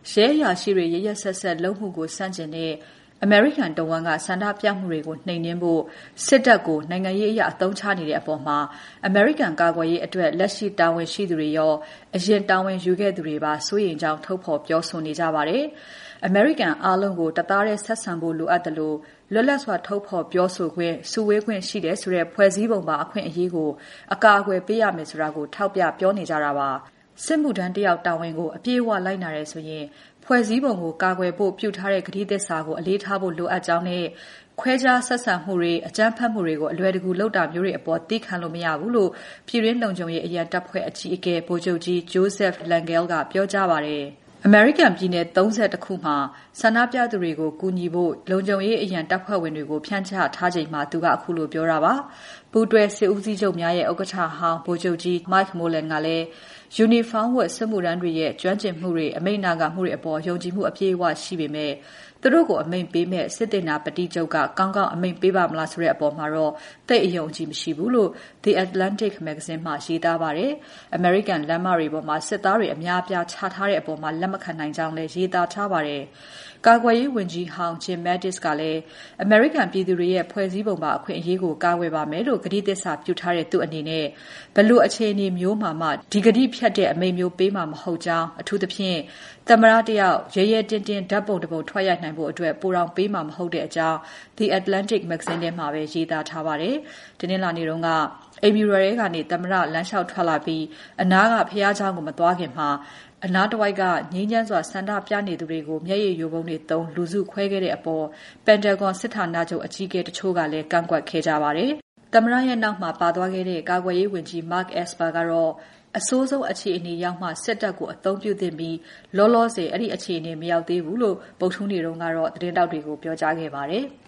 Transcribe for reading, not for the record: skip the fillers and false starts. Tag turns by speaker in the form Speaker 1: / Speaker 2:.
Speaker 1: ရဲအရာရှိတွေရရက်ဆက်ဆက်လုပ်မှုကိုစန့်ကျင်တဲ့အမေရိကန်တဝန်ကဆန္ဒပြမှုတွေကိုနှိမ်နင်းဖို့စစ်တပ်ကိုနိုင်ငံရေးအရအသုံးချနေတဲ့အပေါ်မှာအမေရိကန်ကာကွယ်ရေးအတွက်လက်ရှိတာဝန်ရှိသူတွေရောအရင်တာဝန်ယူခဲ့သူတွေပါစိုးရိမ်ကြောင်းထုတ်ဖော်ပြောဆိုနေကြပါတယ်။ အမေရိကန်အားလုံးကိုတသားတည်းဆက်ဆံဖို့လိုအပ်တယ်လို့လွတ်လပ်စွာထုတ်ဖော်ပြောဆိုခွင့်စုဝေးခွင့်ရှိတယ်ဆိုတဲ့ဖွဲ့စည်းပုံပါအခွင့်အရေးကိုအကာအကွယ်ပေးရမယ်ဆိုတာကိုထောက်ပြပြောနေကြတာပါ။စစ်မှုထမ်းတယောက်တာဝန်ကိုအပြည့်အဝလိုက်နာတယ်ဆိုရင်ဖွဲ့စည်းပုံကိုကာကွယ်ဖို့ပြုထားတဲ့ကတိသစ္စာကိုအလေးထားဖို့လိုအပ်ကြောင်းနဲ့ခွဲခြားဆက်ဆံမှုတွေအကြမ်းဖက်မှုတွေကိုအလွယ်တကူလုပ်တာမျိုးတွေအပေါ်သိခံလို့မရဘူးလို့ပြည်တွင်းလုံခြုံရေးအရန်တပ်ဖွဲ့အကြီးအကဲဗိုလ်ချုပ်ကြီး Joseph Lengyel ကပြောကြားပါတယ်။ အမေရိကန်ပြည်နယ်31ခုမှာဆန္ဒပြသူတွေကိုကူညီဖို့လုံခြုံရေးအရန်တပ်ဖွဲ့ဝင်တွေကိုဖြန့်ချထားချိန်မှာသူကအခုလိုပြောတာပါ။ပူးတွဲစစ်ဦးစီးချုပ်များရဲ့ဥက္ကဋ္ဌဟောင်းဗိုလ်ချုပ်ကြီး Mike Mullen ကလည်းယူနီဖောင်းဝတ်စစ်မှုထမ်းတွေရဲ့ကျွမ်းကျင်မှုတွေအမိန့်နာခံမှုတွေအပေါ်ယုံကြည်မှုအပြည့်အဝရှိပေမဲ့သူတို့ကိုအမိန့်ပေးမဲ့စစ်တင်နာပတိချုပ်ကကောင်းကောင်းအမိန့်ပေးပါမလားဆိုတဲ့အပေါ်မှာတော့သိပ်အယုံကြည်မရှိဘူးလို့ The Atlantic မဂ္ဂဇင်းမှာရေးသားပါတယ်။ American လမ်းမတွေပေါ်မှာစစ်သားတွေအများအပြားချထားတဲ့အပေါ်မှာလက်မခံနိုင်ကြောင်းလည်းရေးသားထားပါတယ်။ကာကွယ်ရေးဝန်ကြီးဟောင်း Jim Mattis ကလည်းအမေရိကန်ပြည်သူတွေရဲ့ဖွဲ့စည်းပုံပါအခွင့်အရေးကိုကာကွယ်ပါမယ်လို့ကတိသစ္စာပြုထားတဲ့သူအနေနဲ့ဘယ်လိုအခြေအနေမျိုးမှဒီကတိဖြတ်တဲ့အမိန့်မျိုးပေးမှာမဟုတ်ကြောင်းအထူးသဖြင့်သမ္မတတယောက်ရဲရဲတင်းတင်းဓာတ်ပုံတစ်ပုံထွက်ရိုက်နိုင်ဖို့အတွက်ပိုတောင်ပေးမှာမဟုတ်တဲ့အကြောင်း The Atlantic မဂ္ဂဇင်းထဲမှာပဲရေးသားထားပါတယ်။တနင်္လာနေ့တုန်းကအိမ်ဖြူတော်ထဲကနေသမ္မတလမ်းလျှောက်ထွက်လာပြီးအနားကဘုရားကျောင်းကိုမသွားခင်အနားတစ်ဝိုက်ကငြိမ်းချမ်းစွာဆန္ဒပြနေသူတွေကိုမျက်ရည်ယိုဗုံးတွေသုံးလူစုခွဲခဲ့တဲ့အပေါ် Pentagon စစ်ဌာနချုပ်အကြီးအကဲတချို့ကလည်းကန့်ကွက်ခဲ့ကြပါတယ်။သမ္မတရဲ့နောက်မှာပါသွားခဲ့တဲ့ကာကွယ်ရေးဝန်ကြီး Mark Esper ကတော့အဆိုးဆုံးအခြေအနေရောက်မှစစ်တပ်ကိုအသုံးပြုသင့်ပြီးလောလောဆယ်အဲ့ဒီအခြေအနေမရောက်သေးဘူးလို့ဗုဒ္ဓဟူးနေ့တုန်းကတော့သတင်းတောက်တွေကိုပြောကြားခဲ့ပါတယ်။